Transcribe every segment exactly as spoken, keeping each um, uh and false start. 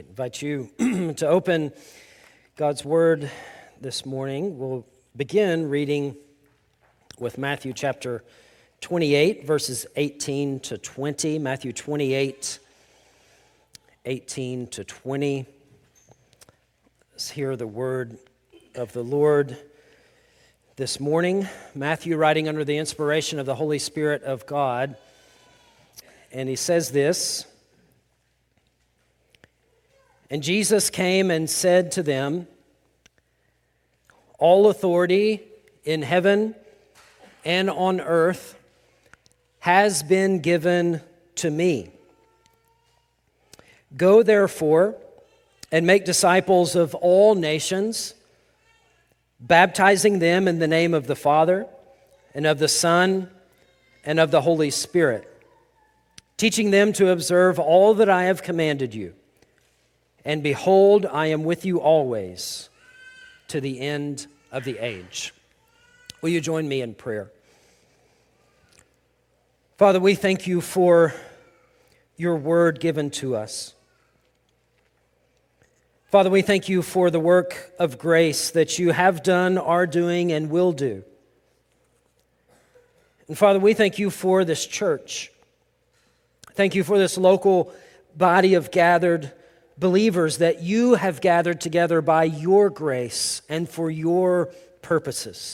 I invite you to open God's Word this morning. We'll begin reading with Matthew chapter twenty-eight, verses eighteen to twenty. Matthew twenty-eight, eighteen to twenty. Let's hear the word of the Lord this morning. Matthew writing under the inspiration of the Holy Spirit of God. And he says this, "And Jesus came and said to them, 'All authority in heaven and on earth has been given to me. Go therefore and make disciples of all nations, baptizing them in the name of the Father and of the Son and of the Holy Spirit, teaching them to observe all that I have commanded you. And behold, I am with you always to the end of the age.'" Will you join me in prayer? Father, we thank you for your word given to us. Father, we thank you for the work of grace that you have done, are doing, and will do. And Father, we thank you for this church. Thank you for this local body of gathered believers that you have gathered together by your grace and for your purposes.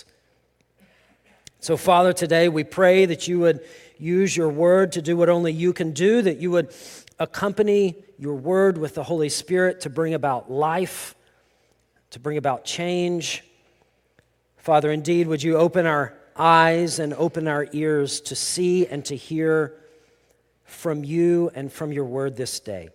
So, Father, today we pray that you would use your word to do what only you can do, that you would accompany your word with the Holy Spirit to bring about life, to bring about change. Father, indeed, would you open our eyes and open our ears to see and to hear from you and from your word this day.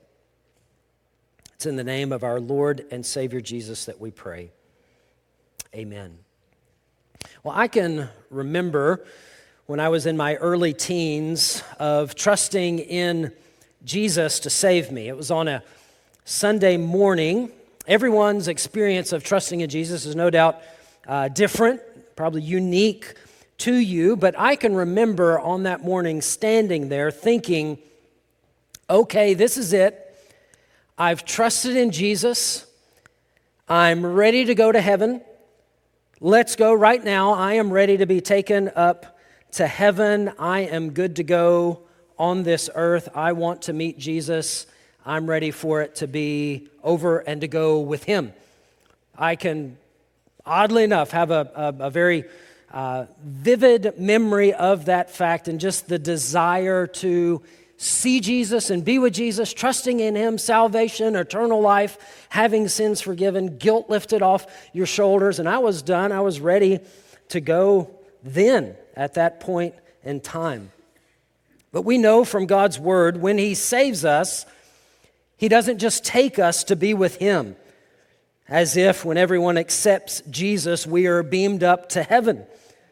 It's in the name of our Lord and Savior Jesus that we pray. Amen. Well, I can remember when I was in my early teens of trusting in Jesus to save me. It was on a Sunday morning. Everyone's experience of trusting in Jesus is no doubt uh, different, probably unique to you, but I can remember on that morning standing there thinking, okay, this is it. I've trusted in Jesus. I'm ready to go to heaven. Let's go right now. I am ready to be taken up to heaven. I am good to go on this earth. I want to meet Jesus. I'm ready for it to be over and to go with him. I can, oddly enough, have a, a, a very uh, vivid memory of that fact and just the desire to see Jesus and be with Jesus, trusting in him, salvation, eternal life, having sins forgiven, guilt lifted off your shoulders. And I was done. I was ready to go then at that point in time. But we know from God's word, when he saves us, he doesn't just take us to be with him, as if when everyone accepts Jesus, we are beamed up to heaven.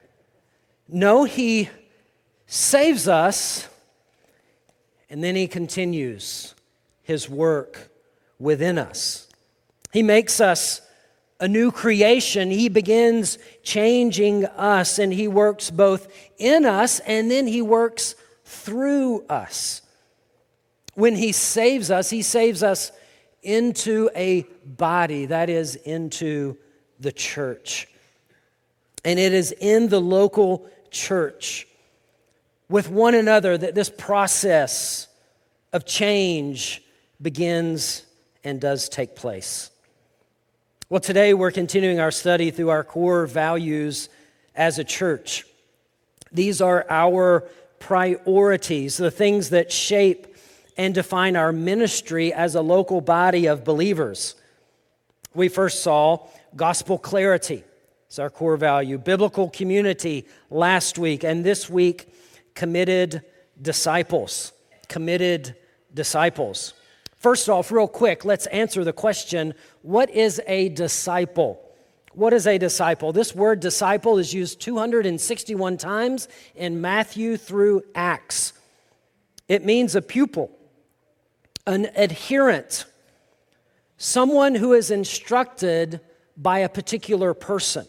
No, he saves us, and then he continues his work within us. He makes us a new creation. He begins changing us, and he works both in us, and then he works through us. When he saves us, he saves us into a body, that is, into the church. And it is in the local church with one another that this process of change begins and does take place. Well, today we're continuing our study through our core values as a church. These are our priorities, the things that shape and define our ministry as a local body of believers. We first saw gospel clarity. It's our core value. Biblical community last week, and this week, committed disciples. Committed disciples. First off, real quick, let's answer the question, what is a disciple? What is a disciple? This word disciple is used two hundred sixty-one times in Matthew through Acts. It means a pupil, an adherent, someone who is instructed by a particular person.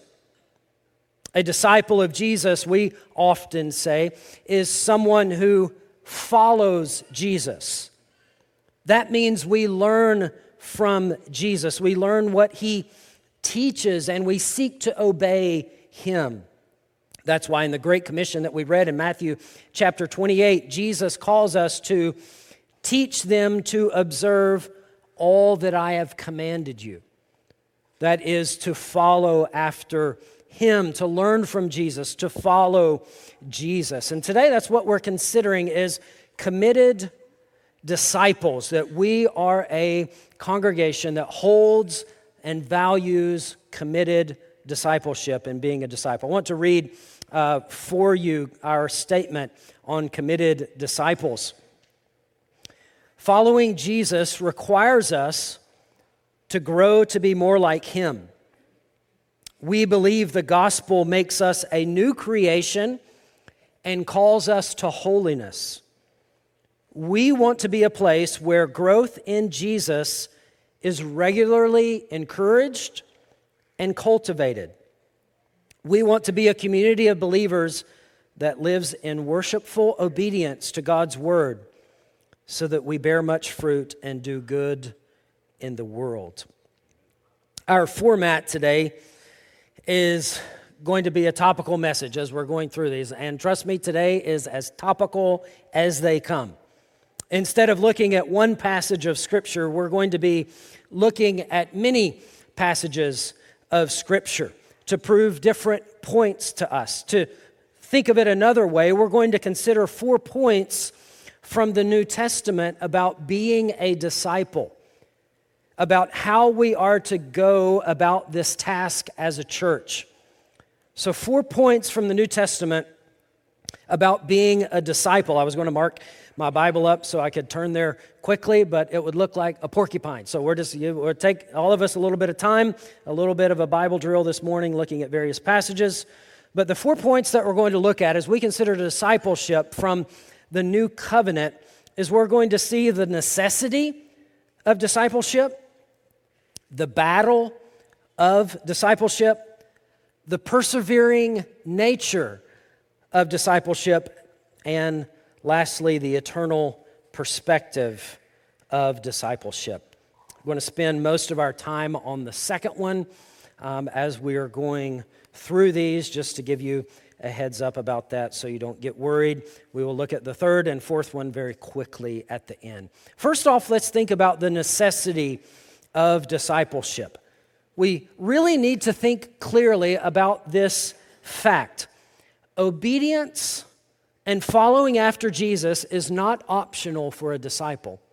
A disciple of Jesus, we often say, is someone who follows Jesus, That means we learn from Jesus. We learn what he teaches and we seek to obey him. That's why in the Great Commission that we read in Matthew chapter twenty-eight, Jesus calls us to teach them to observe all that I have commanded you. That is to follow after him, to learn from Jesus, to follow Jesus. And today that's what we're considering is committed disciples, that we are a congregation that holds and values committed discipleship and being a disciple. I want to read uh, for you our statement on committed disciples. Following Jesus requires us to grow to be more like him. We believe the gospel makes us a new creation and calls us to holiness. We want to be a place where growth in Jesus is regularly encouraged and cultivated. We want to be a community of believers that lives in worshipful obedience to God's word so that we bear much fruit and do good in the world. Our format today is going to be a topical message as we're going through these. And trust me, today is as topical as they come. Instead of looking at one passage of Scripture, we're going to be looking at many passages of Scripture to prove different points to us. To think of it another way, we're going to consider four points from the New Testament about being a disciple, about how we are to go about this task as a church. So four points from the New Testament about being a disciple. I was going to mark my Bible up so I could turn there quickly, but it would look like a porcupine. So we're just, it would take all of us a little bit of time, a little bit of a Bible drill this morning, looking at various passages. But the four points that we're going to look at as we consider discipleship from the New Covenant is we're going to see the necessity of discipleship, the battle of discipleship, the persevering nature of discipleship, and lastly, the eternal perspective of discipleship. We're going to spend most of our time on the second one um, as we are going through these, just to give you a heads up about that so you don't get worried. We will look at the third and fourth one very quickly at the end. First off, let's think about the necessity of discipleship. We really need to think clearly about this fact. Obedience and following after Jesus is not optional for a disciple.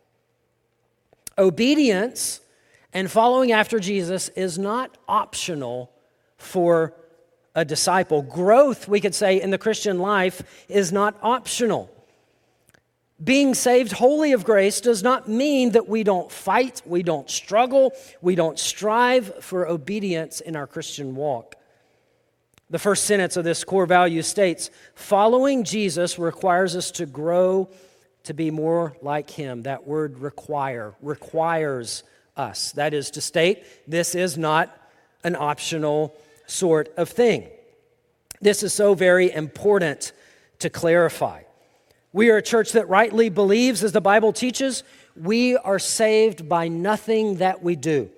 Obedience and following after Jesus is not optional for a disciple. Growth, we could say, in the Christian life is not optional. Being saved wholly of grace does not mean that we don't fight, we don't struggle, we don't strive for obedience in our Christian walk. The first sentence of this core value states, following Jesus requires us to grow to be more like him. That word require, requires us. That is to state, this is not an optional sort of thing. This is so very important to clarify. We are a church that rightly believes, as the Bible teaches, we are saved by nothing that we do.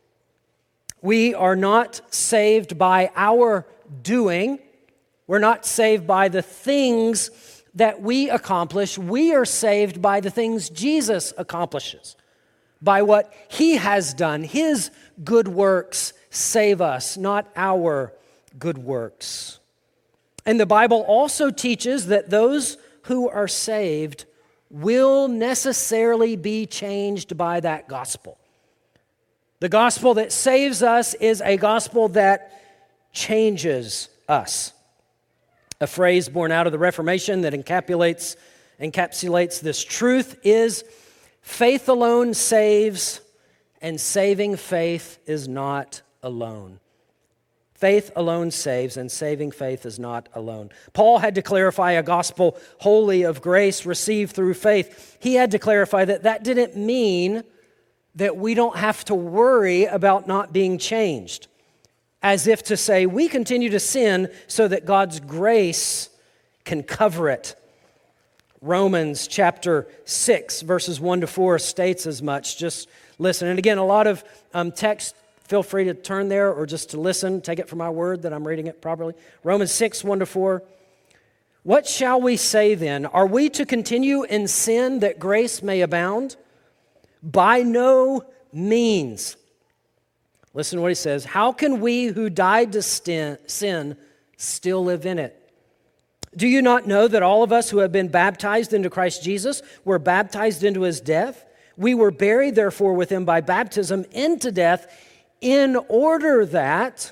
We are not saved by our doing. We're not saved by the things that we accomplish. We are saved by the things Jesus accomplishes, by what he has done. His good works save us, not our good works. And the Bible also teaches that those who are saved will necessarily be changed by that gospel. The gospel that saves us is a gospel that changes us. A phrase born out of the Reformation that encapsulates, encapsulates this truth is, faith alone saves, and saving faith is not alone. Faith alone saves, and saving faith is not alone. Paul had to clarify a gospel wholly of grace received through faith. He had to clarify that that didn't mean that we don't have to worry about not being changed. As if to say, we continue to sin so that God's grace can cover it. Romans chapter six, verses one to four states as much. Just listen. And again, a lot of um, text, feel free to turn there or just to listen. Take it for my word that I'm reading it properly. Romans six, one to four. What shall we say then? Are we to continue in sin that grace may abound? By no means. Listen to what he says. How can we who died to sin still live in it? Do you not know that all of us who have been baptized into Christ Jesus were baptized into his death? We were buried, therefore, with him by baptism into death, in order that,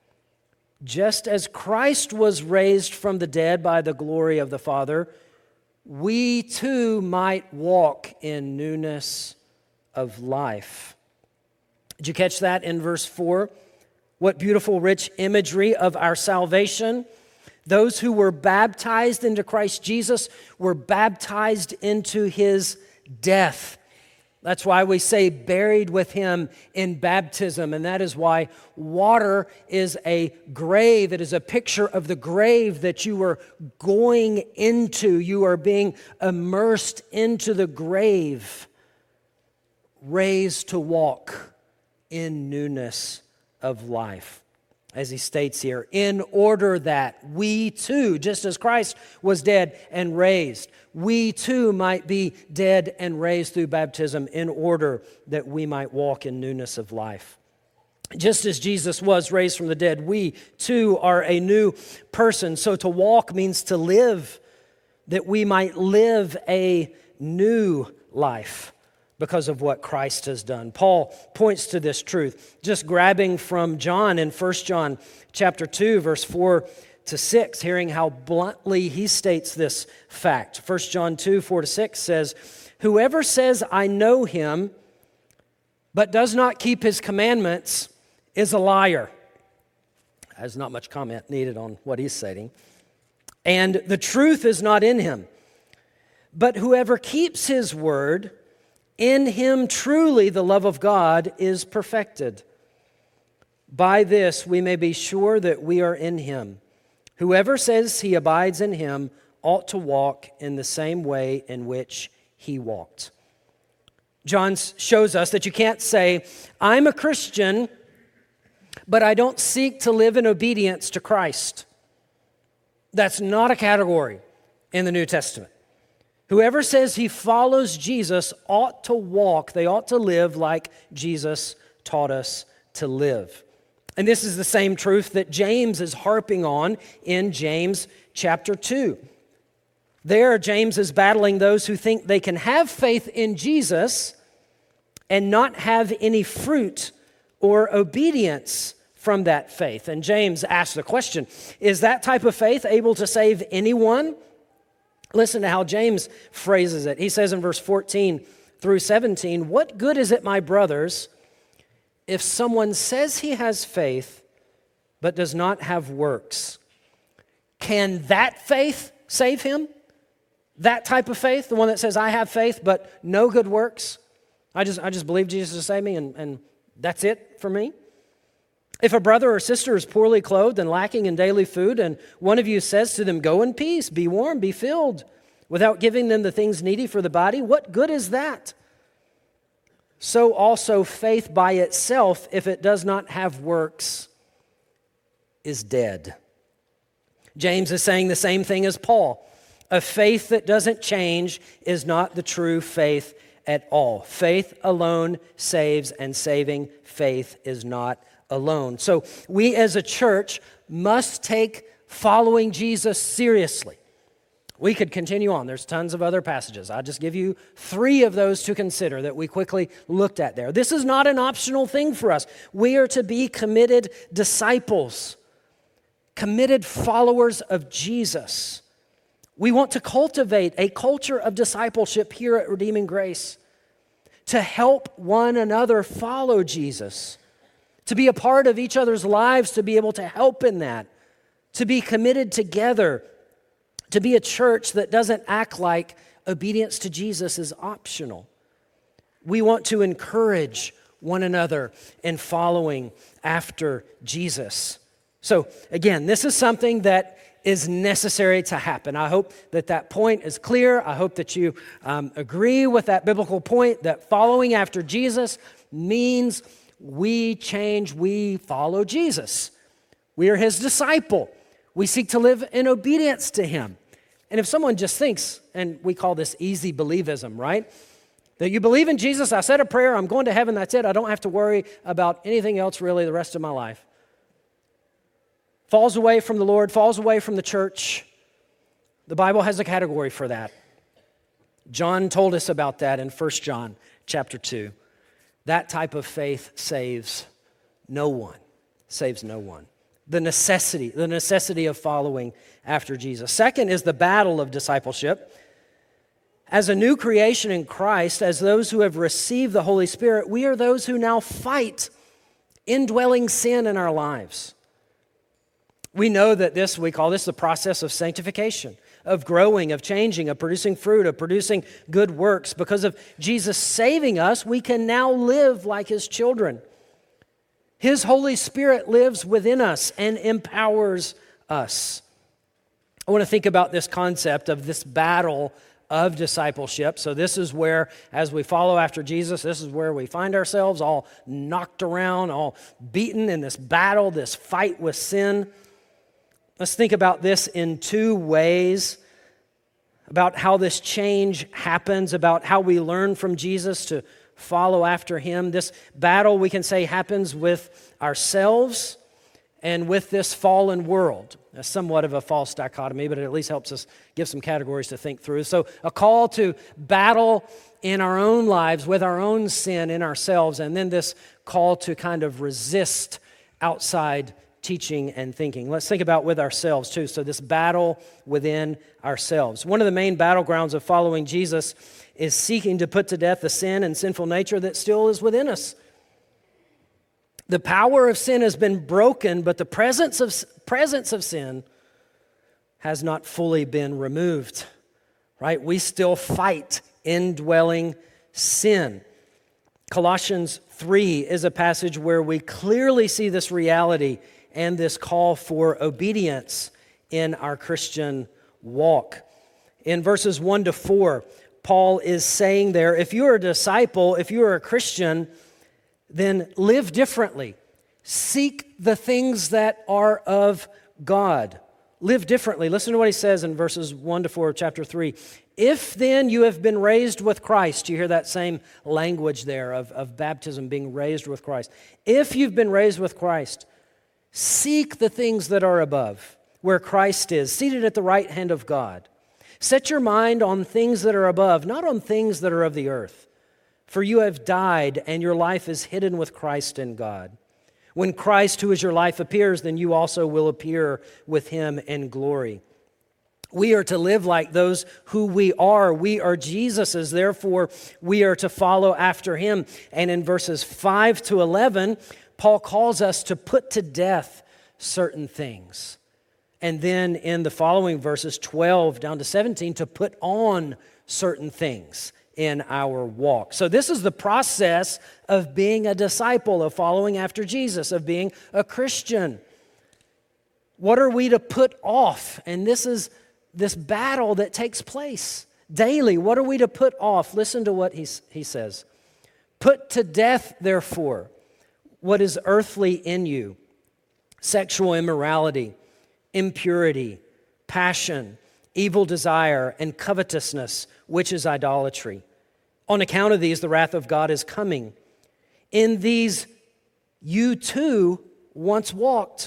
just as Christ was raised from the dead by the glory of the Father, we too might walk in newness of life. Did you catch that in verse four? What beautiful, rich imagery of our salvation. Those who were baptized into Christ Jesus were baptized into his death. That's why we say buried with him in baptism. And that is why water is a grave. It is a picture of the grave that you are going into. You are being immersed into the grave, raised to walk in newness of life. As he states here, in order that we too, just as Christ was dead and raised, we too might be dead and raised through baptism in order that we might walk in newness of life. Just as Jesus was raised from the dead, we too are a new person. So to walk means to live, that we might live a new life because of what Christ has done. Paul points to this truth, just grabbing from John in First John chapter two, verse four to six, hearing how bluntly he states this fact. First John two, four to six says, whoever says, I know him, but does not keep his commandments is a liar. There's not much comment needed on what he's saying. And the truth is not in him. But whoever keeps his word, in him truly the love of God is perfected. By this we may be sure that we are in him. Whoever says he abides in him ought to walk in the same way in which he walked. John shows us that you can't say, I'm a Christian, but I don't seek to live in obedience to Christ. That's not a category in the New Testament. Whoever says he follows Jesus ought to walk, they ought to live like Jesus taught us to live. And this is the same truth that James is harping on in James chapter two. There, James is battling those who think they can have faith in Jesus and not have any fruit or obedience from that faith. And James asks the question, is that type of faith able to save anyone? Listen to how James phrases it. He says in verse fourteen through seventeen, what good is it, my brothers, if someone says he has faith but does not have works? Can that faith save him? That type of faith, the one that says I have faith but no good works? I just I just believe Jesus to save me and, and that's it for me? If a brother or sister is poorly clothed and lacking in daily food, and one of you says to them, go in peace, be warm, be filled, without giving them the things needy for the body, what good is that? So also faith by itself, if it does not have works, is dead. James is saying the same thing as Paul. A faith that doesn't change is not the true faith at all. Faith alone saves, and saving faith is not alone. So we as a church must take following Jesus seriously. We could continue on. There's tons of other passages. I'll just give you three of those to consider that we quickly looked at there. This is not an optional thing for us. We are to be committed disciples, committed followers of Jesus. We want to cultivate a culture of discipleship here at Redeeming Grace to help one another follow Jesus, to be a part of each other's lives, to be able to help in that, to be committed together, to be a church that doesn't act like obedience to Jesus is optional. We want to encourage one another in following after Jesus. So again, this is something that is necessary to happen. I hope that that point is clear. I hope that you um, agree with that biblical point that following after Jesus means we change, we follow Jesus. We are his disciple. We seek to live in obedience to him. And if someone just thinks, and we call this easy believism, right? That you believe in Jesus, I said a prayer, I'm going to heaven, that's it. I don't have to worry about anything else really the rest of my life. Falls away from the Lord, falls away from the church. The Bible has a category for that. John told us about that in First John chapter two. That type of faith saves no one, saves no one. The necessity, the necessity of following after Jesus. Second is the battle of discipleship. As a new creation in Christ, as those who have received the Holy Spirit, we are those who now fight indwelling sin in our lives. We know that this, we call this the process of sanctification, of growing, of changing, of producing fruit, of producing good works. Because of Jesus saving us, we can now live like his children. His Holy Spirit lives within us and empowers us. I want to think about this concept of this battle of discipleship. So this is where, as we follow after Jesus, this is where we find ourselves all knocked around, all beaten in this battle, this fight with sin. Let's think about this in two ways, about how this change happens, about how we learn from Jesus to follow after him. This battle, we can say, happens with ourselves and with this fallen world. That's somewhat of a false dichotomy, but it at least helps us give some categories to think through. So a call to battle in our own lives with our own sin in ourselves, and then this call to kind of resist outside teaching and thinking. Let's think about with ourselves too. So this battle within ourselves. One of the main battlegrounds of following Jesus is seeking to put to death the sin and sinful nature that still is within us. The power of sin has been broken, but the presence of, presence of sin has not fully been removed, right? We still fight indwelling sin. Colossians three is a passage where we clearly see this reality and this call for obedience in our Christian walk. In verses one to four, Paul is saying there, if you are a disciple, if you are a Christian, then live differently. Seek the things that are of God. Live differently. Listen to what he says in verses one to four of chapter three. If then you have been raised with Christ, you hear that same language there of, of baptism, being raised with Christ. If you've been raised with Christ, seek the things that are above, where Christ is, seated at the right hand of God. Set your mind on things that are above, not on things that are of the earth. For you have died, and your life is hidden with Christ in God. When Christ, who is your life, appears, then you also will appear with him in glory. We are to live like those who we are. We are Jesus's, therefore we are to follow after him. And in verses five to eleven, Paul calls us to put to death certain things. And then in the following verses, twelve down to seventeen, to put on certain things in our walk. So this is the process of being a disciple, of following after Jesus, of being a Christian. What are we to put off? And this is this battle that takes place daily. What are we to put off? Listen to what he, he says. Put to death, therefore, what is earthly in you: sexual immorality, impurity, passion, evil desire, and covetousness, which is idolatry. On account of these, the wrath of God is coming. In these you too once walked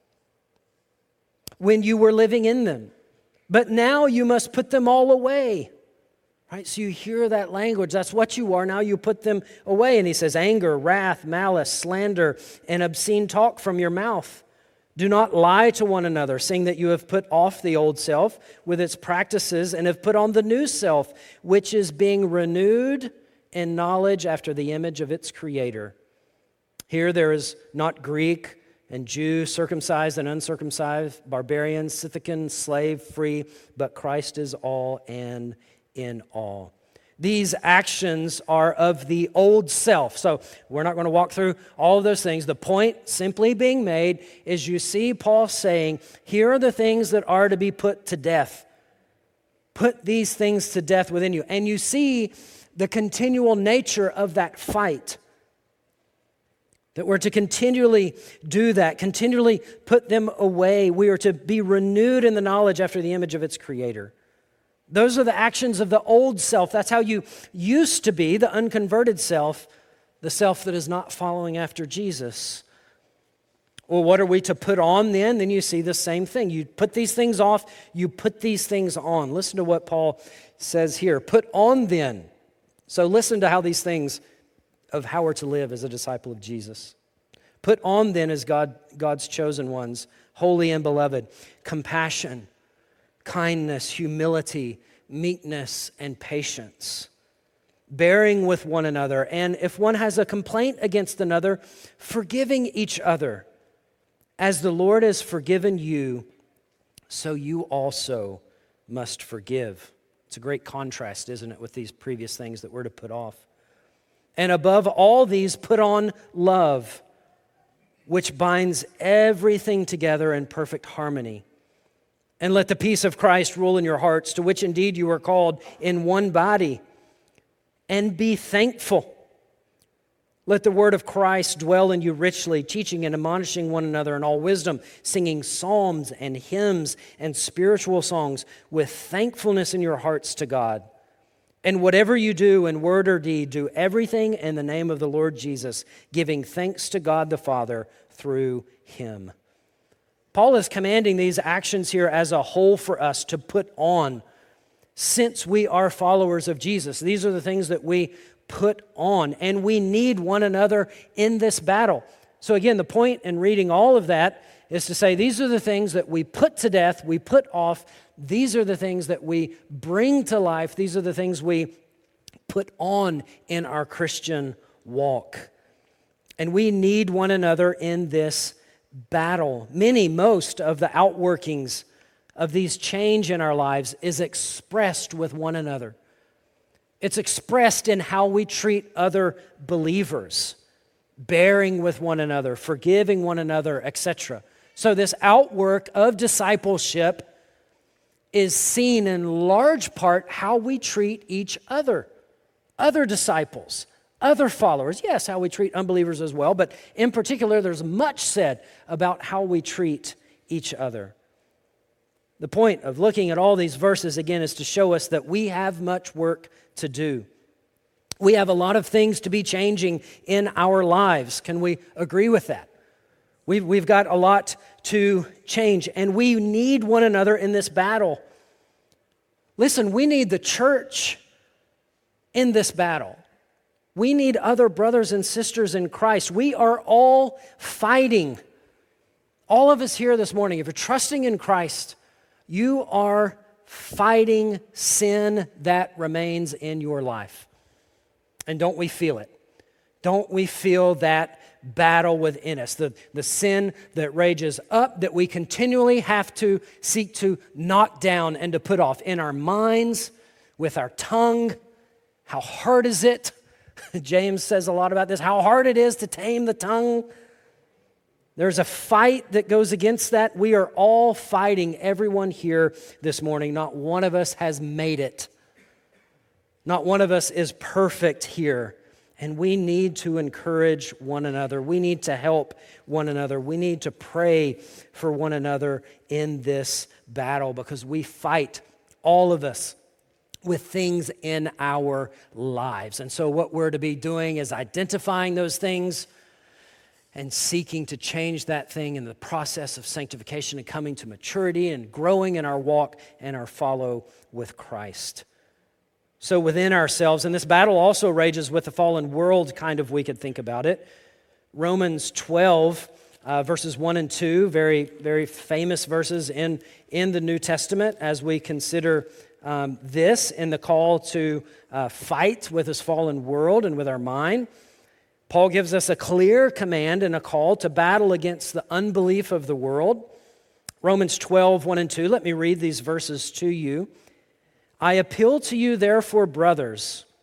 when you were living in them. But now you must put them all away. Right? So you hear that language. That's what you are. Now you put them away. And he says, anger, wrath, malice, slander, and obscene talk from your mouth. Do not lie to one another, saying that you have put off the old self with its practices and have put on the new self, which is being renewed in knowledge after the image of its creator. Here there is not Greek and Jew, circumcised and uncircumcised, barbarian, Scythian, slave, free, but Christ is all and in all. These actions are of the old self. So we're not going to walk through all of those things. The point simply being made is you see Paul saying, here are the things that are to be put to death. Put these things to death within you. And you see the continual nature of that fight. That we're to continually do that, continually put them away. We are to be renewed in the knowledge after the image of its creator. Those are the actions of the old self. That's how you used to be, the unconverted self, the self that is not following after Jesus. Well, what are we to put on then? Then you see the same thing. You put these things off, you put these things on. Listen to what Paul says here. Put on then. So listen to how these things of how we're to live as a disciple of Jesus. Put on then as God, God's chosen ones, holy and beloved, compassion, kindness, humility, meekness, and patience, bearing with one another, and if one has a complaint against another, forgiving each other. As the Lord has forgiven you, so you also must forgive. It's a great contrast, isn't it, with these previous things that we're to put off. And above all these, put on love, which binds everything together in perfect harmony. And let the peace of Christ rule in your hearts, to which indeed you are called in one body. And be thankful. Let the word of Christ dwell in you richly, teaching and admonishing one another in all wisdom, singing psalms and hymns and spiritual songs with thankfulness in your hearts to God. And whatever you do in word or deed, do everything in the name of the Lord Jesus, giving thanks to God the Father through him. Paul is commanding these actions here as a whole for us to put on since we are followers of Jesus. These are the things that we put on, and we need one another in this battle. So again, the point in reading all of that is to say these are the things that we put to death, we put off. These are the things that we bring to life. These are the things we put on in our Christian walk. And we need one another in this battle. Many, most of the outworkings of these change in our lives is expressed with one another. It's expressed in how we treat other believers, bearing with one another, forgiving one another, et cetera. So this outwork of discipleship is seen in large part how we treat each other, other disciples, other followers. Yes, how we treat unbelievers as well, but in particular, there's much said about how we treat each other. The point of looking at all these verses, again, is to show us that we have much work to do. We have a lot of things to be changing in our lives. Can we agree with that? We've, we've got a lot to change, and we need one another in this battle. Listen, we need the church in this battle. We need other brothers and sisters in Christ. We are all fighting. All of us here this morning, if you're trusting in Christ, you are fighting sin that remains in your life. And don't we feel it? Don't we feel that battle within us? The, the sin that rages up, that we continually have to seek to knock down and to put off in our minds, with our tongue. How hard is it? James says a lot about this, how hard it is to tame the tongue. There's a fight that goes against that. We are all fighting, everyone here this morning. Not one of us has made it. Not one of us is perfect here. And we need to encourage one another. We need to help one another. We need to pray for one another in this battle because we fight, all of us, with things in our lives. And so what we're to be doing is identifying those things and seeking to change that thing in the process of sanctification and coming to maturity and growing in our walk and our follow with Christ. So within ourselves, and this battle also rages with the fallen world, kind of we could think about it. Romans twelve, uh, verses one and two, very, very famous verses in, in the New Testament as we consider um, this in the call to uh, fight with this fallen world and with our mind. Paul gives us a clear command and a call to battle against the unbelief of the world. Romans twelve, one and two, let me read these verses to you. I appeal to you, therefore, brothers,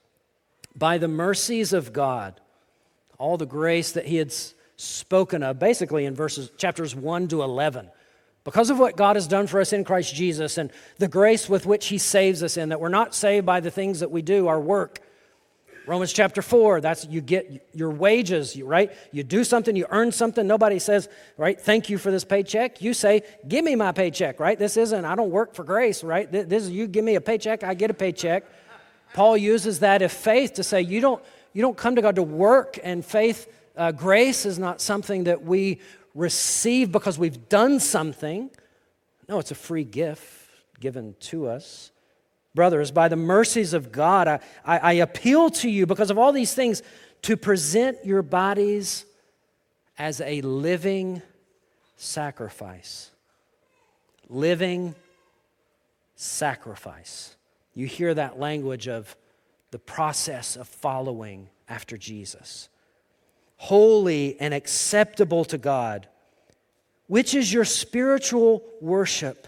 by the mercies of God, all the grace that he had spoken of, basically in verses chapters one to eleven, because of what God has done for us in Christ Jesus and the grace with which he saves us in, that we're not saved by the things that we do, our work. Romans chapter four, that's you get your wages, right? You do something, you earn something. Nobody says, right, thank you for this paycheck. You say, give me my paycheck, right? This isn't, I don't work for grace, right? This is, you give me a paycheck, I get a paycheck. Paul uses that of faith to say, you don't, you don't come to God to work, and faith, uh, grace is not something that we receive because we've done something. No, it's a free gift given to us. Brothers, by the mercies of God, I, I, I appeal to you because of all these things to present your bodies as a living sacrifice. Living sacrifice. You hear that language of the process of following after Jesus. Holy and acceptable to God, which is your spiritual worship.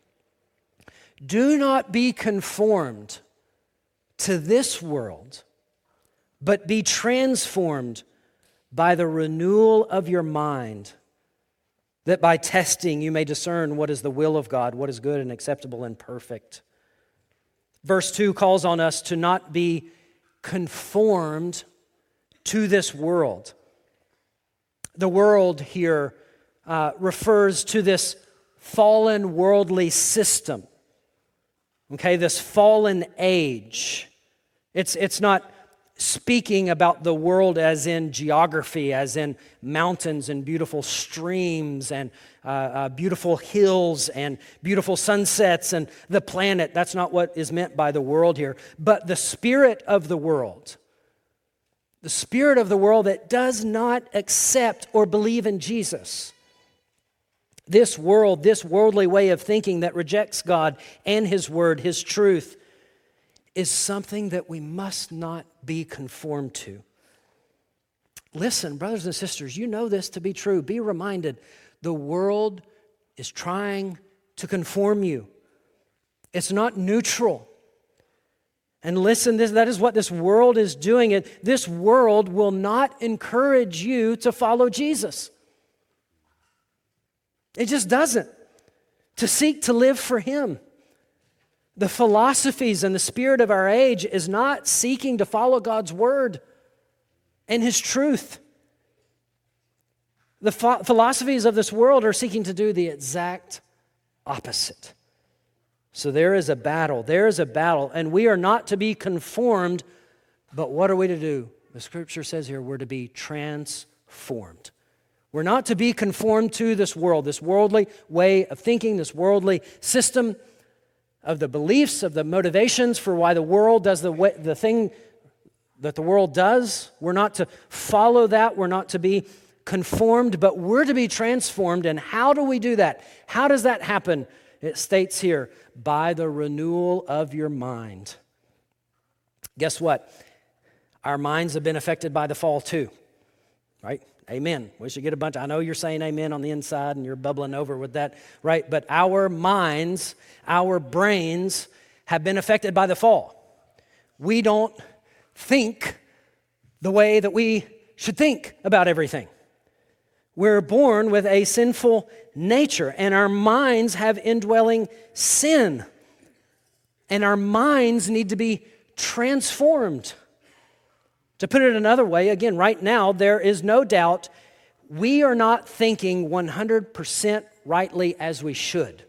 Do not be conformed to this world, but be transformed by the renewal of your mind, that by testing you may discern what is the will of God, what is good and acceptable and perfect. Verse two calls on us to not be conformed to this world. The world here uh, refers to this fallen worldly system. Okay, this fallen age. It's, it's not speaking about the world as in geography, as in mountains and beautiful streams and uh, uh, beautiful hills and beautiful sunsets and the planet. That's not what is meant by the world here. But the spirit of the world. The spirit of the world that does not accept or believe in Jesus. This world, this worldly way of thinking that rejects God and His Word, His truth, is something that we must not be conformed to. Listen, brothers and sisters, you know this to be true. Be reminded, the world is trying to conform you. It's not neutral. And listen, this, that is what this world is doing. It, this world will not encourage you to follow Jesus. It just doesn't. To seek to live for Him. The philosophies and the spirit of our age is not seeking to follow God's Word and His truth. The ph- philosophies of this world are seeking to do the exact opposite. So there is a battle. There is a battle. And we are not to be conformed, but what are we to do? The Scripture says here we're to be transformed. We're not to be conformed to this world, this worldly way of thinking, this worldly system of the beliefs, of the motivations for why the world does the way, the thing that the world does. We're not to follow that. We're not to be conformed, but we're to be transformed. And how do we do that? How does that happen? It states here, by the renewal of your mind. Guess what? Our minds have been affected by the fall too, right? Amen. We should get a bunch. I know you're saying amen on the inside and you're bubbling over with that, right? But our minds, our brains have been affected by the fall. We don't think the way that we should think about everything. We're born with a sinful nature, and our minds have indwelling sin. And our minds need to be transformed. To put it another way, again, right now, there is no doubt we are not thinking one hundred percent rightly as we should.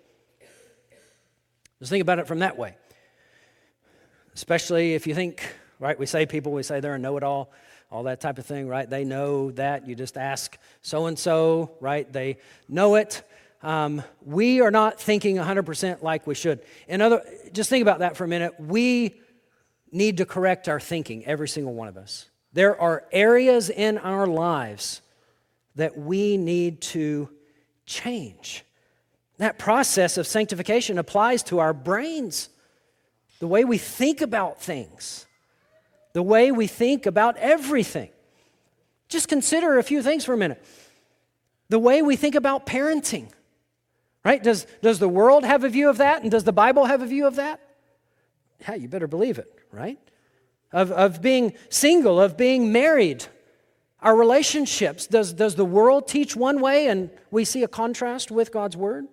Just think about it from that way. Especially if you think, right, we say people, we say they're a know-it-all, all that type of thing, right? They know that. You just ask so-and-so, right? They know it. Um, we are not thinking one hundred percent like we should. In other, just think about that for a minute. We need to correct our thinking, every single one of us. There are areas in our lives that we need to change. That process of sanctification applies to our brains, the way we think about things, the way we think about everything. Just consider a few things for a minute. The way we think about parenting, right? Does, does the world have a view of that, and does the Bible have a view of that? Yeah, you better believe it, right? of, of being single, of being married, our relationships. Does, does the world teach one way and we see a contrast with God's word?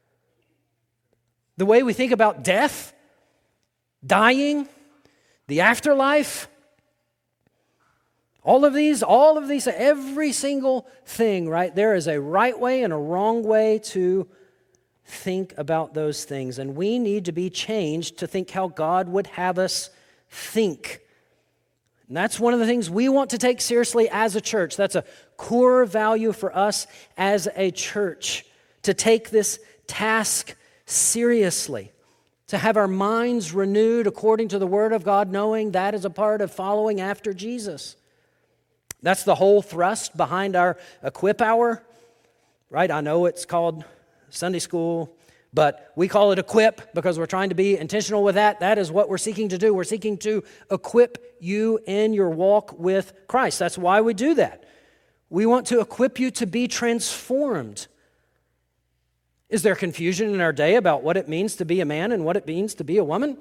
The way we think about death, dying, the afterlife, all of these, all of these, every single thing, right? There is a right way and a wrong way to think about those things. And we need to be changed to think how God would have us think. And that's one of the things we want to take seriously as a church. That's a core value for us as a church, to take this task seriously, to have our minds renewed according to the Word of God, knowing that is a part of following after Jesus. That's the whole thrust behind our Equip Hour, right? I know it's called Sunday School, but we call it Equip because we're trying to be intentional with that. That is what we're seeking to do. We're seeking to equip you in your walk with Christ. That's why we do that. We want to equip you to be transformed. Is there confusion in our day about what it means to be a man and what it means to be a woman?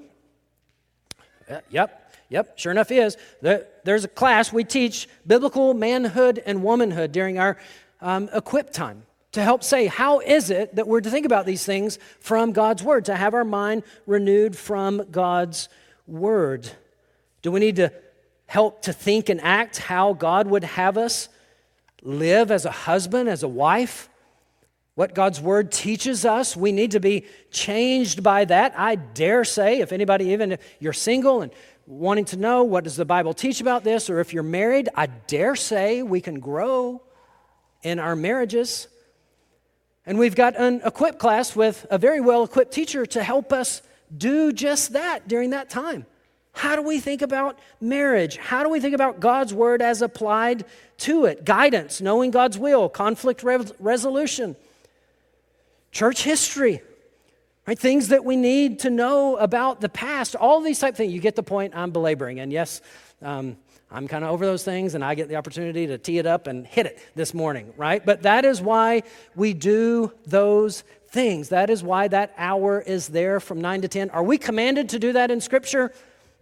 Uh, yep. Yep, sure enough is. There's a class, we teach biblical manhood and womanhood during our um, Equip time to help say, how is it that we're to think about these things from God's Word, to have our mind renewed from God's Word? Do we need to help to think and act how God would have us live as a husband, as a wife? What God's Word teaches us, we need to be changed by that. I dare say, if anybody, even if you're single and wanting to know what does the Bible teach about this, or if you're married, I dare say we can grow in our marriages. And we've got an Equip class with a very well-equipped teacher to help us do just that during that time. How do we think about marriage? How do we think about God's Word as applied to it? Guidance, knowing God's will, conflict re- resolution, church history, right? Things that we need to know about the past, all these type of things. You get the point I'm belaboring. And yes, um, I'm kind of over those things, and I get the opportunity to tee it up and hit it this morning, right? But that is why we do those things. That is why that hour is there from nine to ten. Are we commanded to do that in Scripture?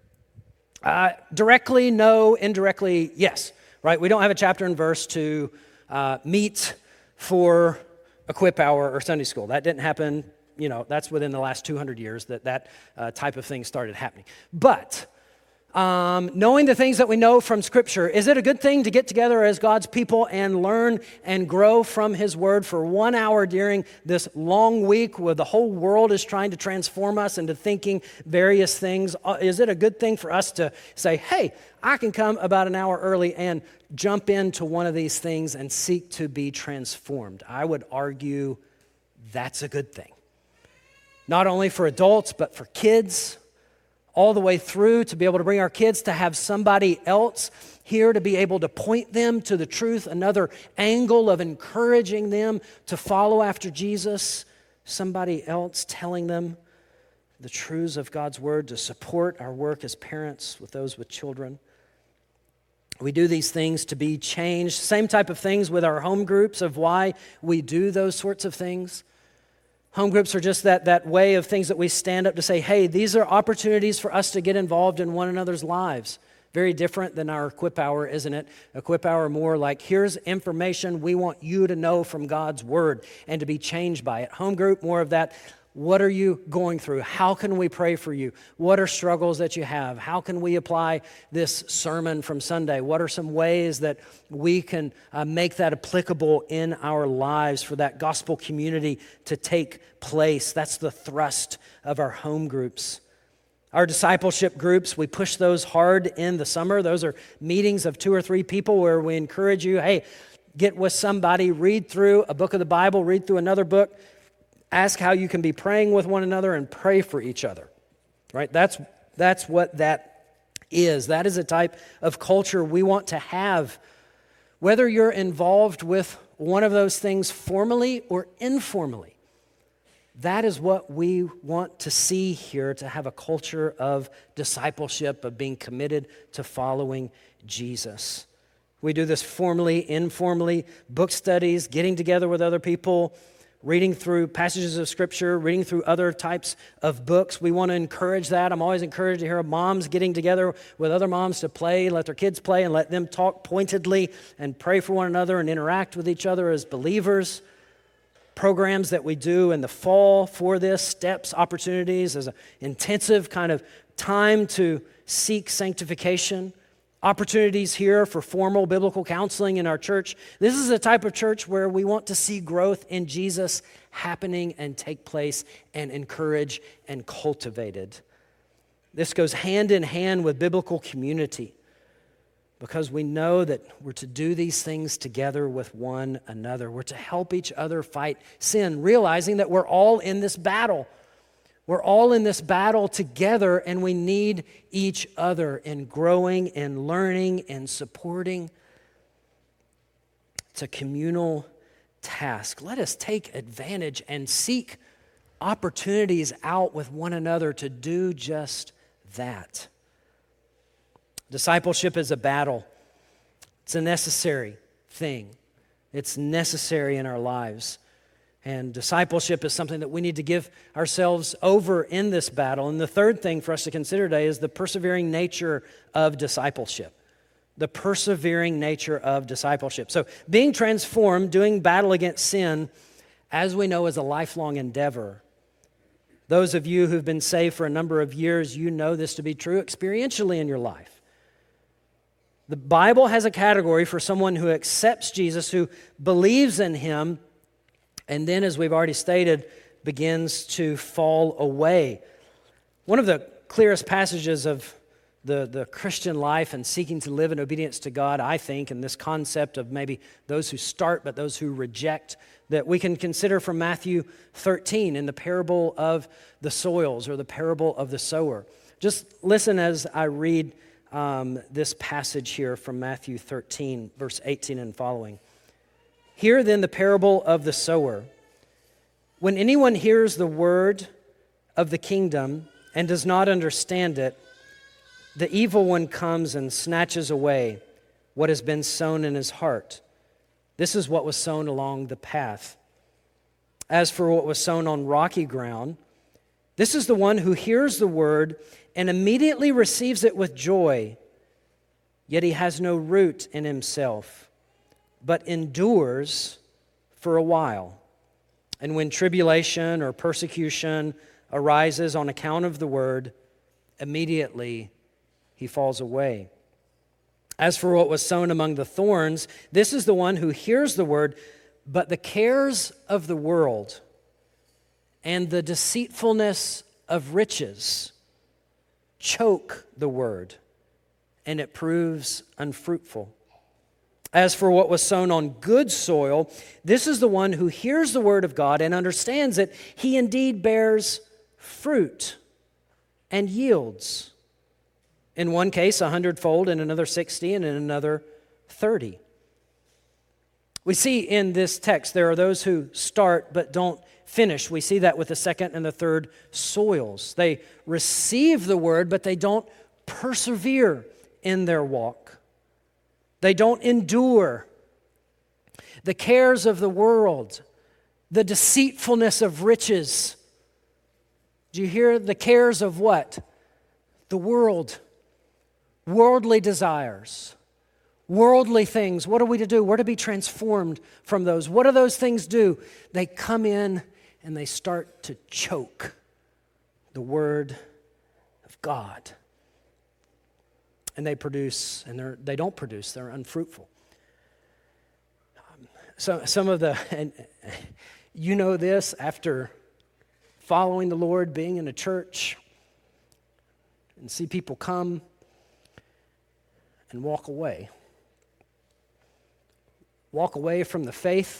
Uh, directly, no. Indirectly, yes, right? We don't have a chapter and verse to uh, meet for Equip Hour or Sunday School. That didn't happen. You know, that's within the last two hundred years that that uh, type of thing started happening. But um, knowing the things that we know from Scripture, is it a good thing to get together as God's people and learn and grow from His Word for one hour during this long week where the whole world is trying to transform us into thinking various things? Uh, is it a good thing for us to say, hey, I can come about an hour early and jump into one of these things and seek to be transformed? I would argue that's a good thing. Not only for adults, but for kids, all the way through to be able to bring our kids to have somebody else here to be able to point them to the truth, another angle of encouraging them to follow after Jesus, somebody else telling them the truths of God's Word to support our work as parents with those with children. We do these things to be changed. Same type of things with our home groups of why we do those sorts of things. Home groups are just that, that way of things that we stand up to say, hey, these are opportunities for us to get involved in one another's lives. Very different than our Equip Hour, isn't it? Equip Hour more like, here's information we want you to know from God's Word and to be changed by it. Home group, more of that, what are you going through? How can we pray for you? What are struggles that you have? How can we apply this sermon from Sunday? What are some ways that we can uh, make that applicable in our lives for that gospel community to take place? That's the thrust of our home groups. Our discipleship groups, we push those hard in the summer. Those are meetings of two or three people where we encourage you, hey, get with somebody, read through a book of the Bible, read through another book, ask how you can be praying with one another and pray for each other, right? That's, that's what that is. That is a type of culture we want to have. Whether you're involved with one of those things formally or informally, that is what we want to see here, to have a culture of discipleship, of being committed to following Jesus. We do this formally, informally, book studies, getting together with other people, reading through passages of Scripture, reading through other types of books. We want to encourage that. I'm always encouraged to hear moms getting together with other moms to play, let their kids play, and let them talk pointedly and pray for one another and interact with each other as believers. Programs that we do in the fall for this, steps, opportunities, as an intensive kind of time to seek sanctification. Opportunities here for formal biblical counseling in our church. This is a type of church where we want to see growth in Jesus happening and take place and encouraged and cultivated. This goes hand in hand with biblical community because we know that we're to do these things together with one another. We're to help each other fight sin, realizing that we're all in this battle. We're all in this battle together, and we need each other in growing and learning and supporting. It's a communal task. Let us take advantage and seek opportunities out with one another to do just that. Discipleship is a battle. It's a necessary thing. It's necessary in our lives. And discipleship is something that we need to give ourselves over in this battle. And the third thing for us to consider today is the persevering nature of discipleship. The persevering nature of discipleship. So being transformed, doing battle against sin, as we know, is a lifelong endeavor. Those of you who've been saved for a number of years, you know this to be true experientially in your life. The Bible has a category for someone who accepts Jesus, who believes in him, and then, as we've already stated, begins to fall away. One of the clearest passages of the, the Christian life and seeking to live in obedience to God, I think, and this concept of maybe those who start but those who reject, that we can consider from Matthew thirteen in the parable of the soils or the parable of the sower. Just listen as I read um, this passage here from Matthew thirteen, verse eighteen and following. Hear then the parable of the sower. When anyone hears the word of the kingdom and does not understand it, the evil one comes and snatches away what has been sown in his heart. This is what was sown along the path. As for what was sown on rocky ground, this is the one who hears the word and immediately receives it with joy, yet he has no root in himself, but endures for a while. And when tribulation or persecution arises on account of the word, immediately he falls away. As for what was sown among the thorns, this is the one who hears the word, but the cares of the world and the deceitfulness of riches choke the word, and it proves unfruitful. As for what was sown on good soil, this is the one who hears the word of God and understands it. He indeed bears fruit and yields. In one case, a hundredfold, in another sixty, and in another thirty. We see in this text there are those who start but don't finish. We see that with the second and the third soils. They receive the word, but they don't persevere in their walk. They don't endure the cares of the world, the deceitfulness of riches. Do you hear the cares of what? The world, worldly desires, worldly things. What are we to do? We're to be transformed from those. What do those things do? They come in and they start to choke the word of God. And they produce, and they're, they don't produce, they're unfruitful. Um, so some of the, and you know this after following the Lord, being in a church, and see people come and walk away. Walk away from the faith,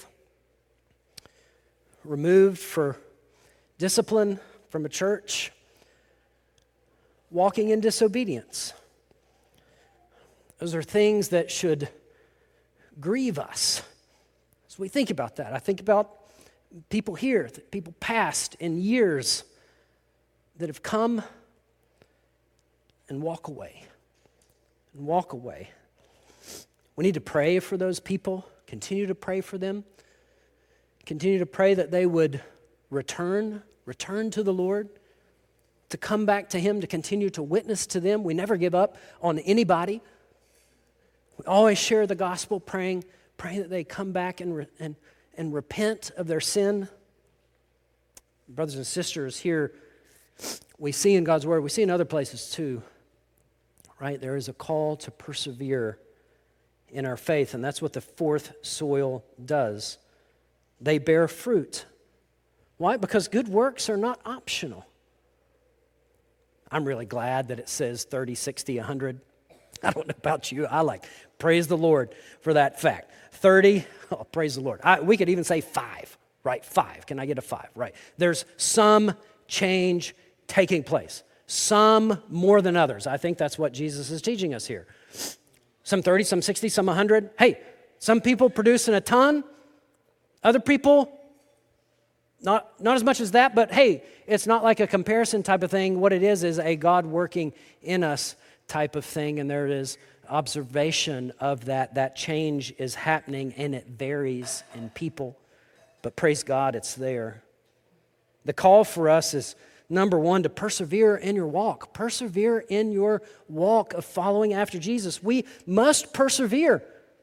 removed for discipline from a church, walking in disobedience. Those are things that should grieve us. As we think about that, I think about people here, people past in years that have come and walk away, and walk away. We need to pray for those people, continue to pray for them, Continue to pray that they would return, return to the Lord, to come back to Him, to continue to witness to them. We never give up on anybody. We always share the gospel, praying, praying that they come back and, re- and, and repent of their sin. Brothers and sisters, here we see in God's Word, we see in other places too, right? There is a call to persevere in our faith, and that's what the fourth soil does. They bear fruit. Why? Because good works are not optional. I'm really glad that it says thirty, sixty, one hundred. I don't know about you. I like, praise the Lord for that fact. thirty, oh, praise the Lord. I, we could even say five, right? Five. Can I get a five? Right. There's some change taking place. Some more than others. I think that's what Jesus is teaching us here. Some thirty, some sixty, some one hundred. Hey, some people producing a ton. Other people, not, not as much as that, but hey, it's not like a comparison type of thing. What it is is a God working in us type of thing, and there is observation of that. That change is happening, and it varies in people. But praise God, it's there. The call for us is, number one, to persevere in your walk. Persevere in your walk of following after Jesus. We must persevere.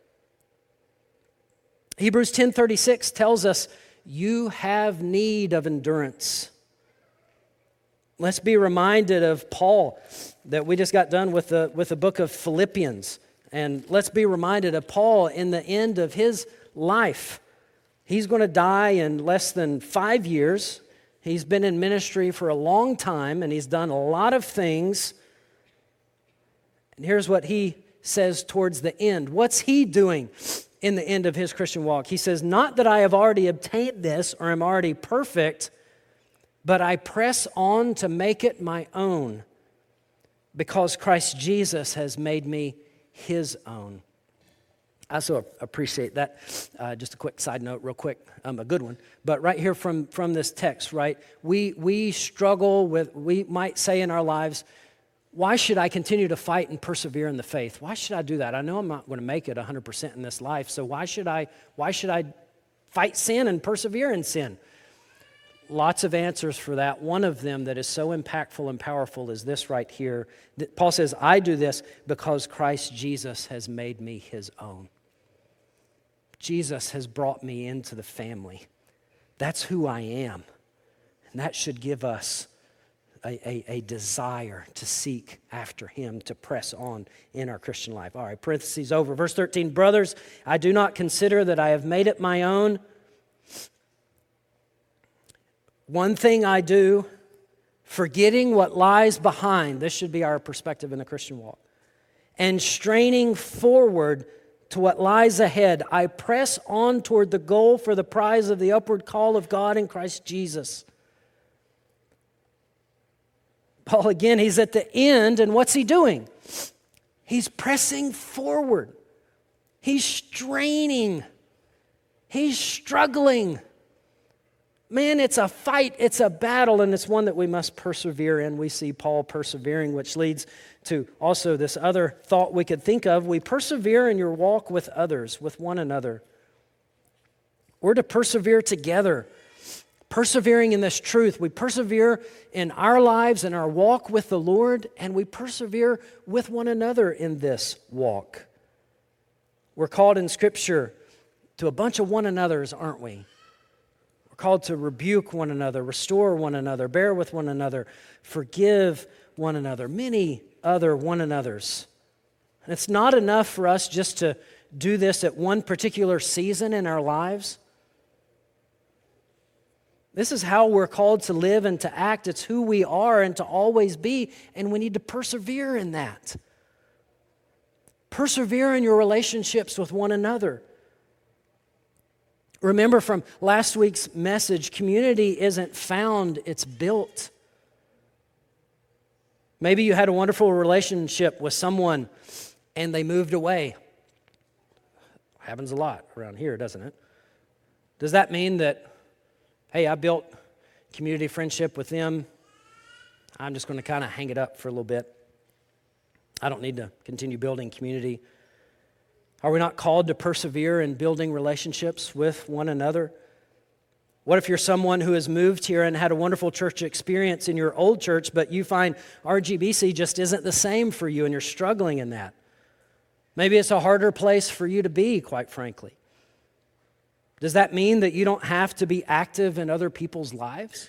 Hebrews ten thirty-six tells us, you have need of endurance. Let's be reminded of Paul, that we just got done with the, with the book of Philippians. And let's be reminded of Paul in the end of his life. He's going to die in less than five years. He's been in ministry for a long time, and he's done a lot of things. And here's what he says towards the end. What's he doing in the end of his Christian walk? He says, not that I have already obtained this or am already perfect, but I press on to make it my own, because Christ Jesus has made me His own. I so appreciate that. Uh, just a quick side note, real quick, um, a good one. But right here from, from this text, right, we we struggle with, we might say in our lives, why should I continue to fight and persevere in the faith? Why should I do that? I know I'm not going to make it one hundred percent in this life, so why should I, why should I fight sin and persevere in sin? Lots of answers for that. One of them that is so impactful and powerful is this right here. Paul says, I do this because Christ Jesus has made me His own. Jesus has brought me into the family. That's who I am. And that should give us a, a, a desire to seek after Him, to press on in our Christian life. All right, parentheses over. Verse thirteen, brothers, I do not consider that I have made it my own. One thing I do, forgetting what lies behind, this should be our perspective in the Christian walk, and straining forward to what lies ahead, I press on toward the goal for the prize of the upward call of God in Christ Jesus. Paul, again, he's at the end, and what's he doing? He's pressing forward. He's straining. He's struggling. Man, it's a fight, it's a battle, and it's one that we must persevere in. We see Paul persevering, which leads to also this other thought we could think of. We persevere in your walk with others, with one another. We're to persevere together, persevering in this truth. We persevere in our lives, in our walk with the Lord, and we persevere with one another in this walk. We're called in Scripture to a bunch of one another's, aren't we? We're called to rebuke one another, restore one another, bear with one another, forgive one another, many other one another's. And it's not enough for us just to do this at one particular season in our lives. This is how we're called to live and to act. It's who we are and to always be, and we need to persevere in that. Persevere in your relationships with one another. Remember from last week's message, community isn't found, it's built. Maybe you had a wonderful relationship with someone and they moved away. Happens a lot around here, doesn't it? Does that mean that, hey, I built community friendship with them, I'm just going to kind of hang it up for a little bit? I don't need to continue building community. Are we not called to persevere in building relationships with one another? What if you're someone who has moved here and had a wonderful church experience in your old church, but you find R G B C just isn't the same for you and you're struggling in that? Maybe it's a harder place for you to be, quite frankly. Does that mean that you don't have to be active in other people's lives?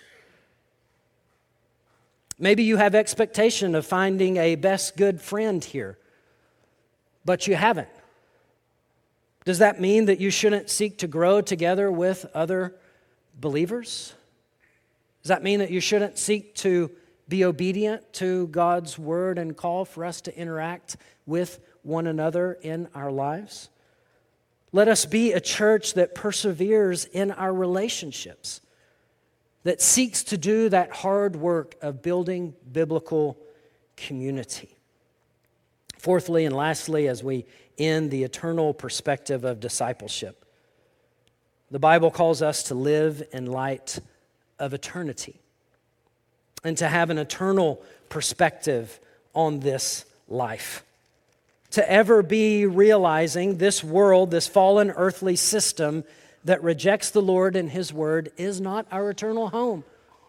Maybe you have expectation of finding a best good friend here, but you haven't. Does that mean that you shouldn't seek to grow together with other believers? Does that mean that you shouldn't seek to be obedient to God's word and call for us to interact with one another in our lives? Let us be a church that perseveres in our relationships, that seeks to do that hard work of building biblical community. Fourthly and lastly, as we end, the eternal perspective of discipleship. The Bible calls us to live in light of eternity and to have an eternal perspective on this life. To ever be realizing this world, this fallen earthly system that rejects the Lord and His word is not our eternal home.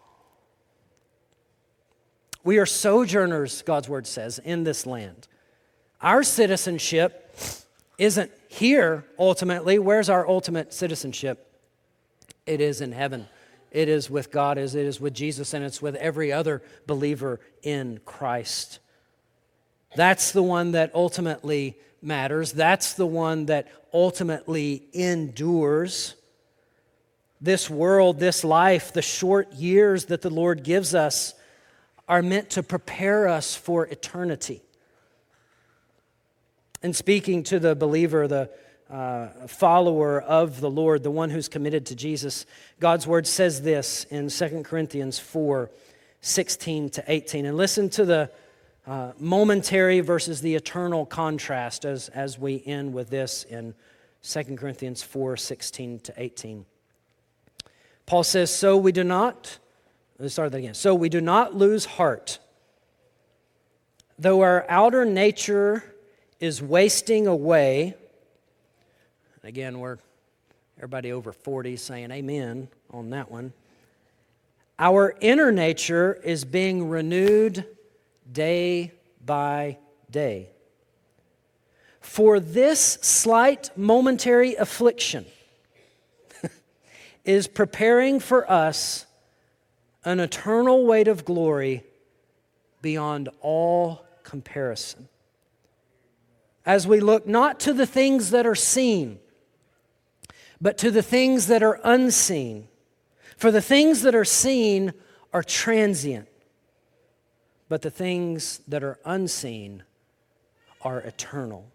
We are sojourners, God's word says, in this land. Our citizenship isn't here ultimately. Where's our ultimate citizenship? It is in heaven. It is with God as it is with Jesus, and it's with every other believer in Christ. That's the one that ultimately matters. That's the one that ultimately endures. This world, this life, the short years that the Lord gives us are meant to prepare us for eternity. And speaking to the believer, the uh, follower of the Lord, the one who's committed to Jesus, God's word says this in Second Corinthians four, sixteen to eighteen. And listen to the uh, momentary versus the eternal contrast as, as we end with this in Second Corinthians four, sixteen to eighteen. Paul says, so we do not, let's start that again. So we do not lose heart, though our outer nature is wasting away. Again, we're everybody over forty saying amen on that one. Our inner nature is being renewed day by day. For this slight momentary affliction is preparing for us an eternal weight of glory beyond all comparison. As we look not to the things that are seen, but to the things that are unseen. For the things that are seen are transient, but the things that are unseen are eternal.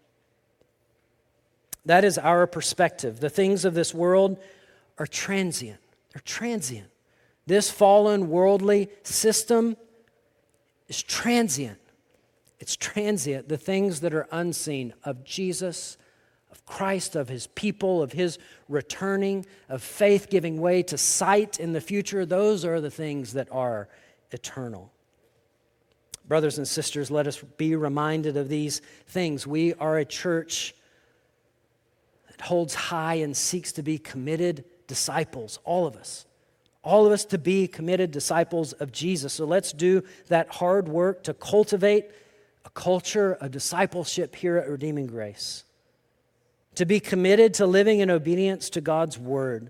That is our perspective. The things of this world are transient. They're transient. This fallen worldly system is transient. It's transient. The things that are unseen of Jesus, of Christ, of His people, of His returning, of faith giving way to sight in the future, those are the things that are eternal. Brothers and sisters, let us be reminded of these things. We are a church that holds high and seeks to be committed disciples, all of us. All of us to be committed disciples of Jesus. So let's do that hard work to cultivate a culture of discipleship here at Redeeming Grace. To be committed to living in obedience to God's word.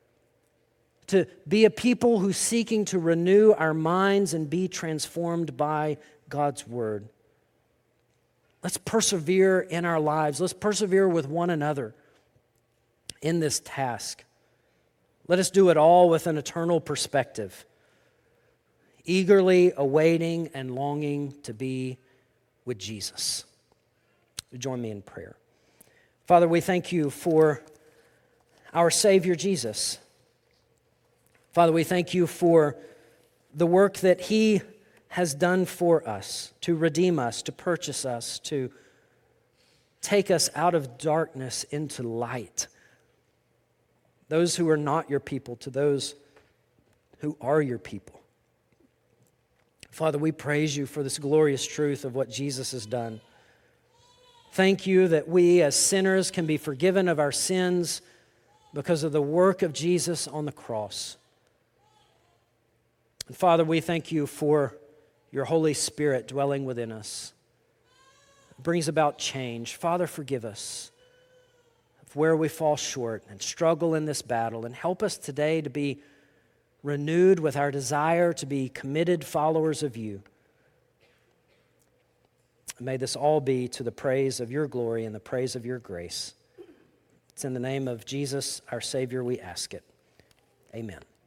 To be a people who seeking to renew our minds and be transformed by God's word. Let's persevere in our lives. Let's persevere with one another in this task. Let us do it all with an eternal perspective, eagerly awaiting and longing to be with Jesus. Join me in prayer. Father, we thank you for our Savior Jesus. Father, we thank you for the work that He has done for us, to redeem us, to purchase us, to take us out of darkness into light. Those who are not your people to those who are your people. Father, we praise you for this glorious truth of what Jesus has done. Thank you that we as sinners can be forgiven of our sins because of the work of Jesus on the cross. And Father, we thank you for your Holy Spirit dwelling within us. It brings about change. Father, forgive us of where we fall short and struggle in this battle, and help us today to be renewed with our desire to be committed followers of you. May this all be to the praise of your glory and the praise of your grace. It's in the name of Jesus, our Savior, we ask it. Amen.